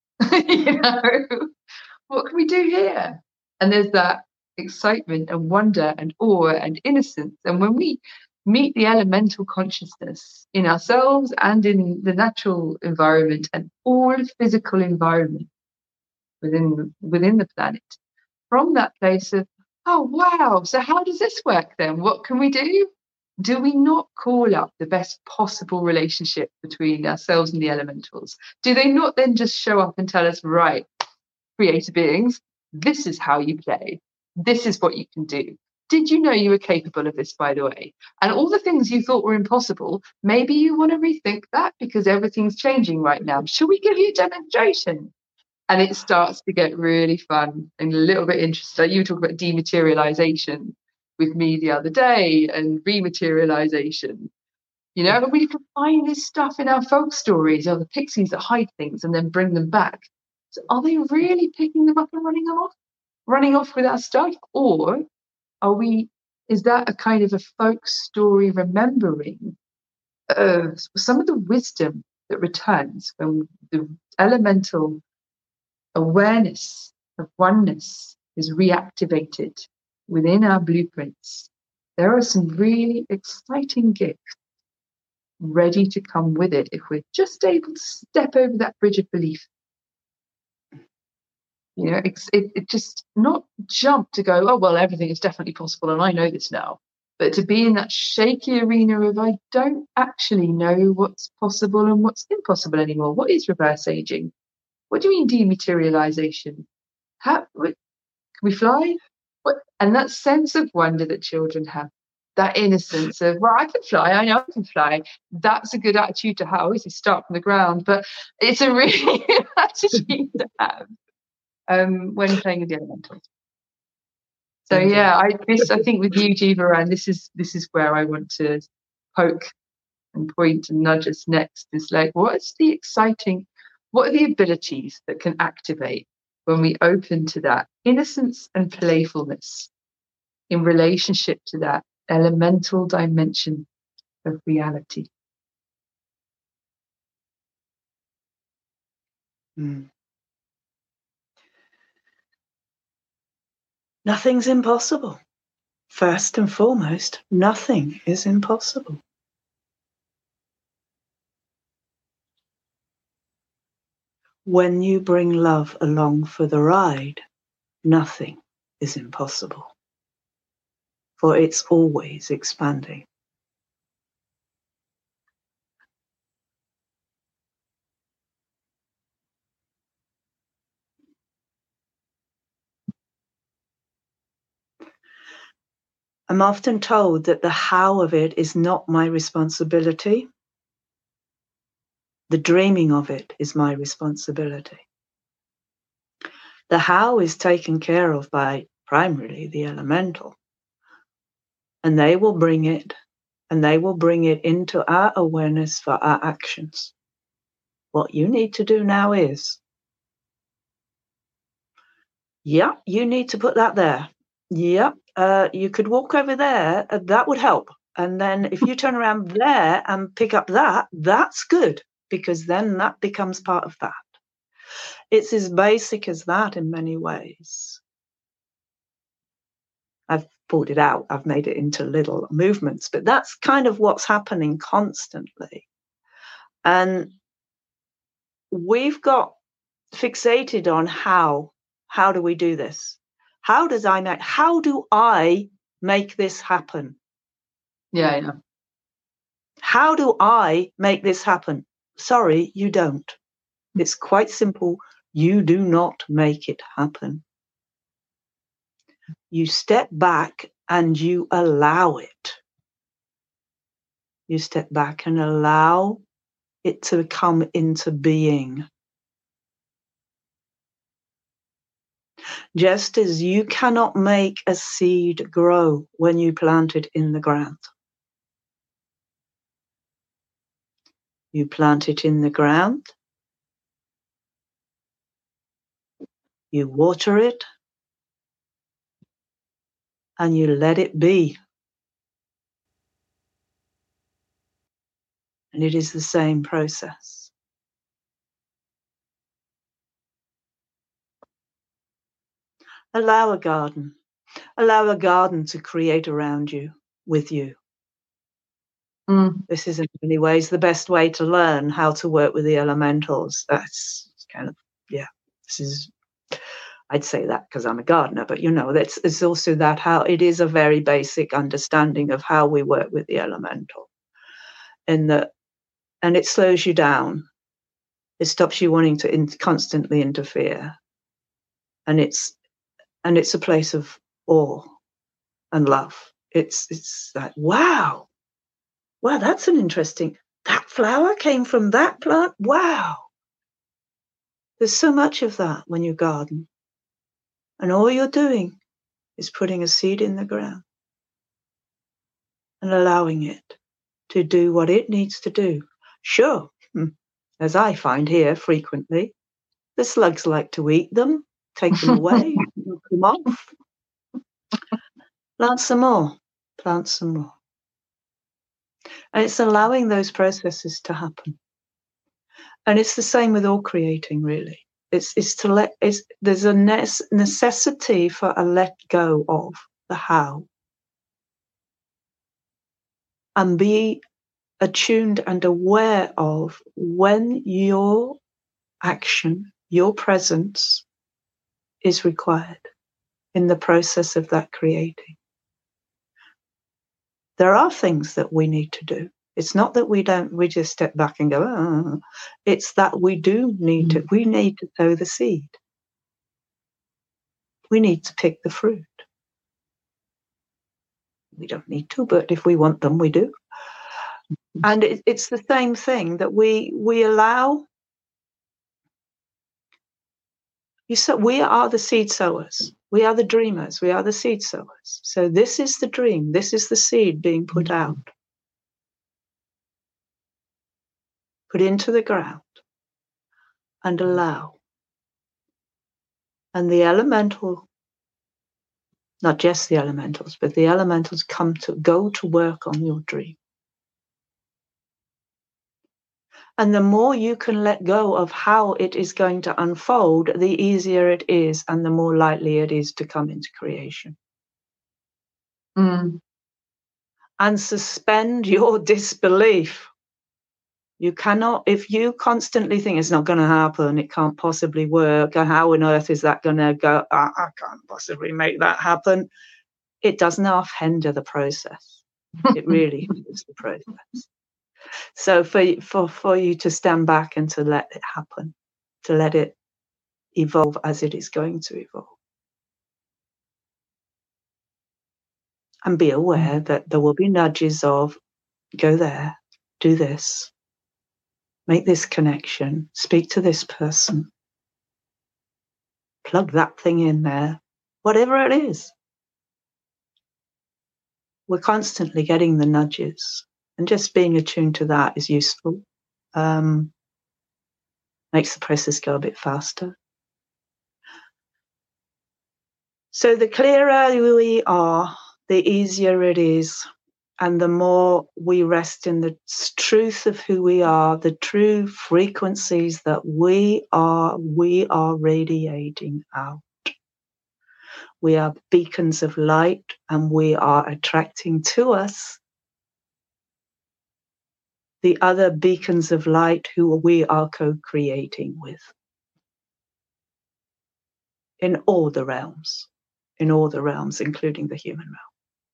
What can we do here? And there's that excitement and wonder and awe and innocence. And when we meet the elemental consciousness in ourselves and in the natural environment and all physical environment within the planet, from that place of, oh wow, so how does this work then? What can we do? Do we not call up the best possible relationship between ourselves and the elementals? Do they not then just show up and tell us, right, creator beings, this is how you play. This is what you can do. Did you know you were capable of this, by the way? And all the things you thought were impossible, maybe you want to rethink that because everything's changing right now. Should we give you a demonstration? And it starts to get really fun and a little bit interesting. You were talking about dematerialization with me the other day and rematerialization. And we can find this stuff in our folk stories, or the pixies that hide things and then bring them back. So are they really picking them up and running off with our stuff? Or is that a kind of a folk story remembering of some of the wisdom that returns when the elemental awareness of oneness is reactivated within our blueprints? There are some really exciting gifts ready to come with it if we're just able to step over that bridge of belief. It just not jump to go, oh, well, everything is definitely possible and I know this now. But to be in that shaky arena of, I don't actually know what's possible and what's impossible anymore. What is reverse aging? What do you mean dematerialization? Can we fly? What? And that sense of wonder that children have, that innocence of, well, I can fly, I know I can fly. That's a good attitude to have. Obviously, start from the ground, but it's a really good attitude to have when playing with the elementals. So yeah, I think with you, Jiva, this is where I want to poke and point and nudge us next. Is like, what are the abilities that can activate when we open to that innocence and playfulness in relationship to that elemental dimension of reality? Nothing's impossible. First and foremost, nothing is impossible. When you bring love along for the ride, nothing is impossible, for it's always expanding. I'm often told that the how of it is not my responsibility. The dreaming of it is my responsibility. The how is taken care of by primarily the elemental. And they will bring it, and they will bring it into our awareness for our actions. What you need to do now is, you need to put that there. You could walk over there, that would help. And then if you turn around there and pick up that, that's good, because then that becomes part of that. It's as basic as that in many ways. I've pulled it out, I've made it into little movements, but that's kind of what's happening constantly. And we've got fixated on how do we do this? How do I make this happen? Yeah, I know. How do I make this happen? Sorry, you don't. It's quite simple. You do not make it happen. You step back and you allow it. You step back and allow it to come into being. Just as you cannot make a seed grow when you plant it in the ground. You plant it in the ground, you water it, and you let it be. And it is the same process. Allow a garden. Allow a garden to create around you, with you. This is in many ways the best way to learn how to work with the elementals. That's kind of, this is, I'd say that because I'm a gardener, but it's also that how it is a very basic understanding of how we work with the elemental. And it slows you down. It stops you wanting to constantly interfere. And it's a place of awe and love. It's like, wow, that's an interesting, that flower came from that plant. Wow. There's so much of that when you garden. And all you're doing is putting a seed in the ground and allowing it to do what it needs to do. Sure, as I find here frequently, the slugs like to eat them, take them away, knock them off. Plant some more. And it's allowing those processes to happen. And it's the same with all creating, really. There's a necessity for a let go of the how. And be attuned and aware of when your action, your presence is required in the process of that creating. There are things that we need to do. It's not that we just step back and go, oh. It's that we need to sow the seed. We need to pick the fruit. We don't need to, but if we want them, we do. And it's the same thing that we allow. We are the seed sowers. We are the dreamers. We are the seed sowers. So this is the dream. This is the seed being put out. Put into the ground and allow. And the elemental, not just the elementals, but the elementals go to work on your dream. And the more you can let go of how it is going to unfold, the easier it is and the more likely it is to come into creation. Mm. And suspend your disbelief. You cannot, if you constantly think it's not going to happen, it can't possibly work, how on earth is that going to go? I can't possibly make that happen. It does not hinder the process. It really hinders the process. So for you to stand back and to let it happen, to let it evolve as it is going to evolve. And be aware that there will be nudges of, go there, do this, make this connection, speak to this person, plug that thing in there, whatever it is. We're constantly getting the nudges, and just being attuned to that is useful. Makes the process go a bit faster. So the clearer we are, the easier it is. And the more we rest in the truth of who we are, the true frequencies that we are radiating out. We are beacons of light, and we are attracting to us the other beacons of light who we are co-creating with. In all the realms, including the human realm.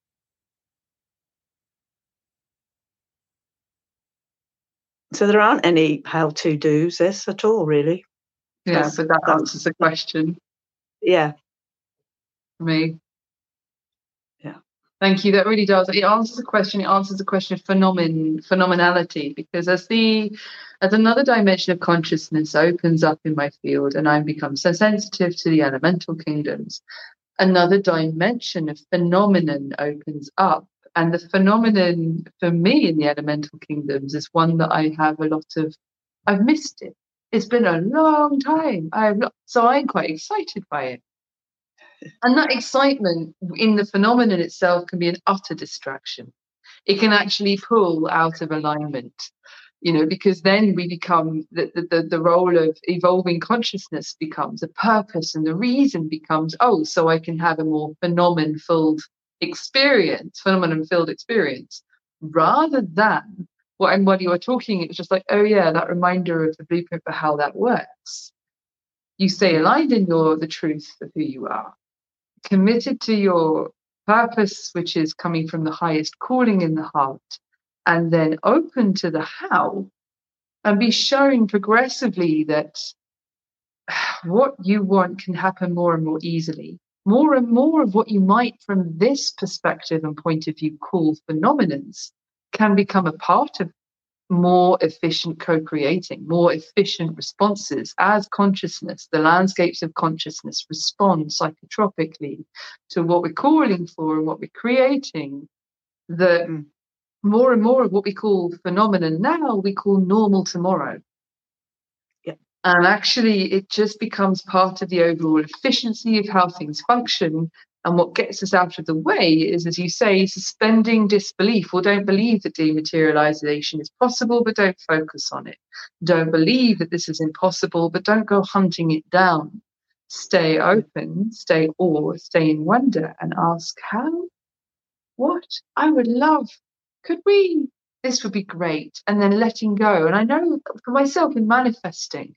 So there aren't any how-to do's this at all, really. Yeah, but that answers the question. Yeah. For me. Yeah. Thank you. That really does. It answers the question. It answers the question of phenomenality, because as another dimension of consciousness opens up in my field, and I become so sensitive to the elemental kingdoms, another dimension of phenomenon opens up. And the phenomenon for me in the elemental kingdoms is one that I've missed it. It's been a long time. So I'm quite excited by it. And that excitement in the phenomenon itself can be an utter distraction. It can actually pull out of alignment, because then we become the role of evolving consciousness becomes a purpose, and the reason becomes, so I can have a more phenomenon-filled experience, rather than what you were talking. It's just like, that reminder of the blueprint for how that works. You stay aligned in the truth of who you are, committed to your purpose, which is coming from the highest calling in the heart, and then open to the how, and be shown progressively that what you want can happen more and more easily. More and more of what you might, from this perspective and point of view, call phenomenons, can become a part of more efficient co-creating, more efficient responses as consciousness, the landscapes of consciousness respond psychotropically to what we're calling for and what we're creating. The more and more of what we call phenomenon now, we call normal tomorrow. Yeah. And actually, it just becomes part of the overall efficiency of how things function. And what gets us out of the way is, as you say, suspending disbelief, or don't believe that dematerialization is possible, but don't focus on it. Don't believe that this is impossible, but don't go hunting it down. Stay open, stay awe, stay in wonder, and ask how, what, I would love, could we, this would be great. And then letting go. And I know for myself in manifesting,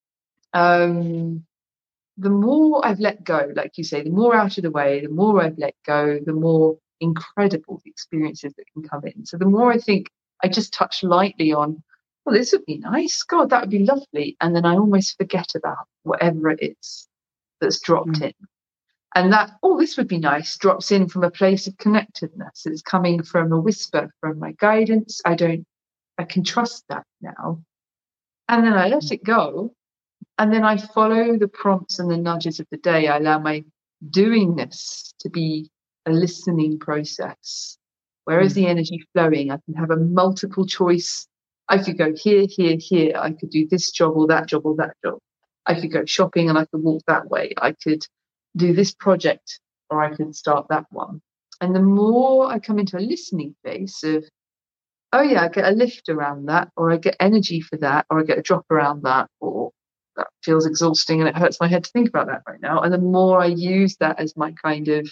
the more I've let go, like you say, the more out of the way, the more I've let go, the more incredible the experiences that can come in. So the more I think I just touch lightly on, well, this would be nice. God, that would be lovely. And then I almost forget about whatever it is that's dropped in. And that, oh, this would be nice, drops in from a place of connectedness. It's coming from a whisper, from my guidance. I can trust that now. And then I let it go. And then I follow the prompts and the nudges of the day. I allow my doingness to be a listening process. Where is the energy flowing? I can have a multiple choice. I could go here, here, here. I could do this job or that job or that job. I could go shopping and I could walk that way. I could do this project or I could start that one. And the more I come into a listening phase of, oh yeah, I get a lift around that, or I get energy for that, or I get a drop around that, or that feels exhausting and it hurts my head to think about that right now. And the more I use that as my kind of,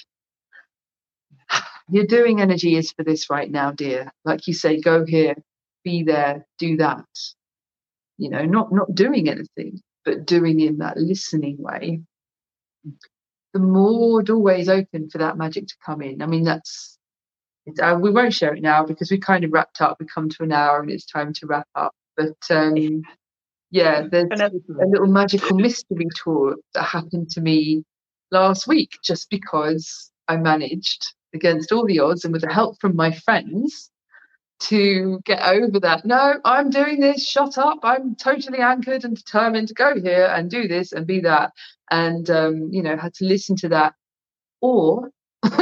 your doing energy is for this right now, dear. Like you say, go here, be there, do that. Not doing anything, but doing in that listening way. The more doorways open for that magic to come in. I mean, we won't share it now because we kind of wrapped up. We come to an hour and it's time to wrap up. But yeah, there's a little magical mystery tour that happened to me last week just because I managed against all the odds and with the help from my friends to get over that. No, I'm doing this. Shut up. I'm totally anchored and determined to go here and do this and be that. And, had to listen to that. Or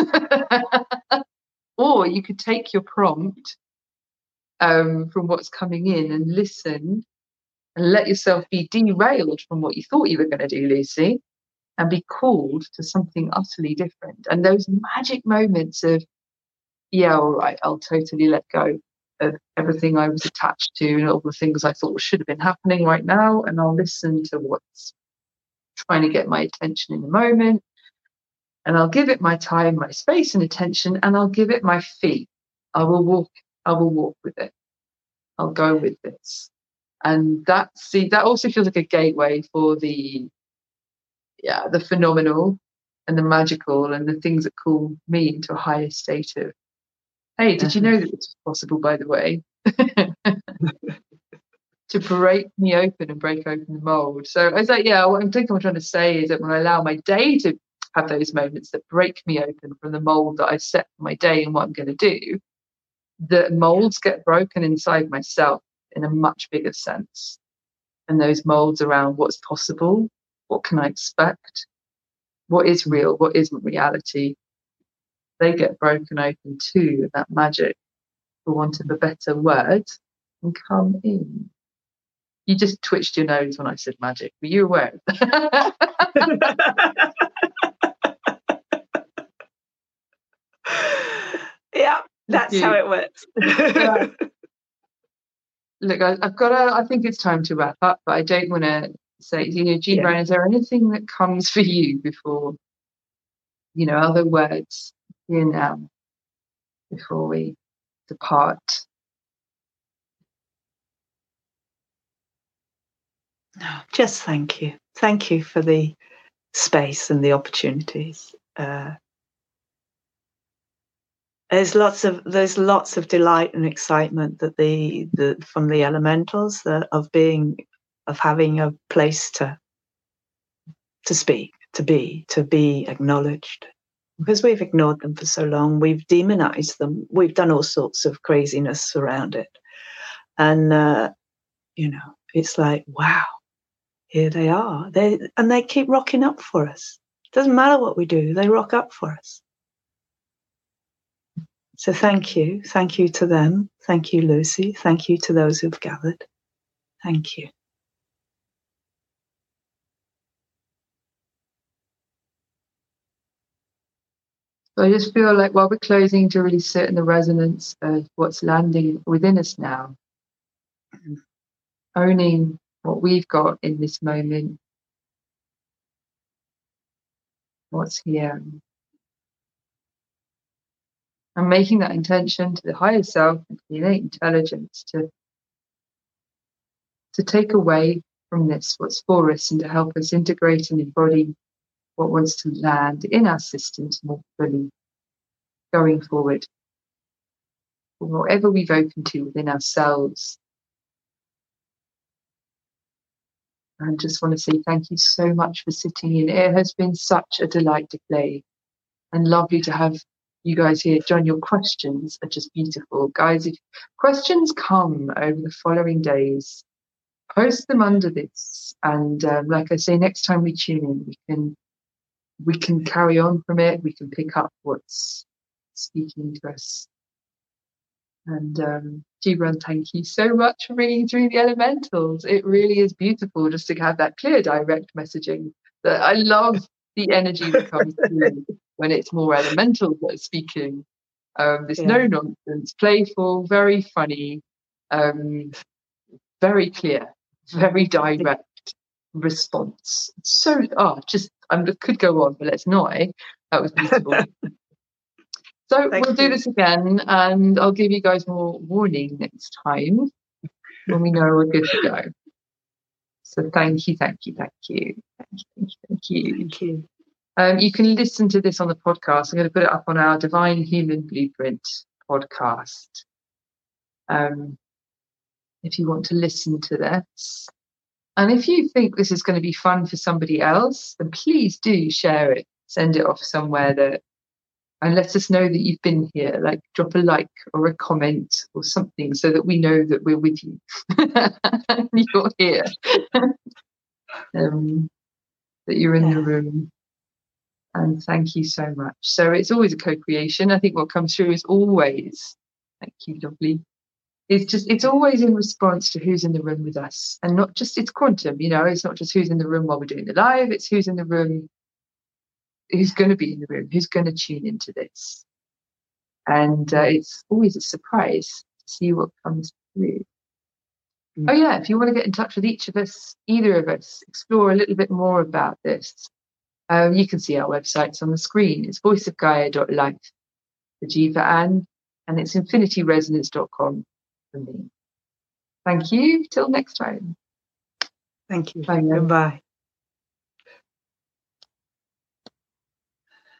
you could take your prompt from what's coming in and listen and let yourself be derailed from what you thought you were going to do, Lucy, and be called to something utterly different. And those magic moments of, yeah, all right, I'll totally let go of everything I was attached to and all the things I thought should have been happening right now, and I'll listen to what's trying to get my attention in the moment, and I'll give it my time, my space and attention, and I'll give it my feet. I will walk with it. I'll go with this. And that also feels like a gateway for the phenomenal and the magical and the things that call me into a higher state of, hey, did you know that this was possible, by the way? To break me open and break open the mold. So I was like, yeah, what I'm trying to say is that when I allow my day to have those moments that break me open from the mold that I set for my day and what I'm going to do, the molds get broken inside myself in a much bigger sense. And those molds around what's possible, what can I expect, what is real, what isn't reality, they get broken open too, and that magic, for want of a better word, can come in. You just twitched your nose when I said magic. Were you aware of that? Yeah, that's how it works. Look, I think it's time to wrap up, but I don't want to say, Jean Brown, is there anything that comes for you before, other words here now, before we depart? No, just thank you. Thank you for the space and the opportunities. There's lots of delight and excitement that from the elementals of having a place to speak, to be acknowledged, because we've ignored them for so long. We've demonized them. We've done all sorts of craziness around it, and it's like, wow, here they are. They keep rocking up for us. Doesn't matter what we do; they rock up for us. So thank you to them. Thank you, Lucy. Thank you to those who've gathered. Thank you. So I just feel like while we're closing, to really sit in the resonance of what's landing within us now, owning what we've got in this moment, what's here, and making that intention to the higher self and to the innate intelligence to take away from this what's for us and to help us integrate and embody what wants to land in our systems more fully going forward. or whatever we've opened to within ourselves. I just want to say thank you so much for sitting in. It has been such a delight to play, and lovely to have you guys here. John, your questions are just beautiful. Guys, if questions come over the following days, post them under this. And like I say, next time we tune in, we can carry on from it. We can pick up what's speaking to us. And Gibran, thank you so much for bringing through the elementals. It really is beautiful just to have that clear, direct messaging. That I love the energy that comes through when it's more elemental that are speaking. This no nonsense, playful, very funny, very clear, very direct response. So, I could go on, but let's not. That was beautiful. So we'll do this again, and I'll give you guys more warning next time when we know we're good to go. So thank you. You can listen to this on the podcast. I'm going to put it up on our Divine Human Blueprint podcast. If you want to listen to this. And if you think this is going to be fun for somebody else, then please do share it. Send it off somewhere and let us know that you've been here. Like, drop a like or a comment or something so that we know that we're with you. You're here. That you're in the room. And thank you so much. So it's always a co-creation. I think what comes through is always, thank you, lovely. It's always in response to who's in the room with us. And not just, it's quantum, it's not just who's in the room while we're doing the live, it's who's in the room, who's going to be in the room, who's going to tune into this. And it's always a surprise to see what comes through. Oh yeah, if you want to get in touch with each of us, either of us, explore a little bit more about this, you can see our websites on the screen. It's voiceofgaia.life for G for Anne, and it's infinityresonance.com for me. Thank you. Till next time. Thank you. Bye. Goodbye.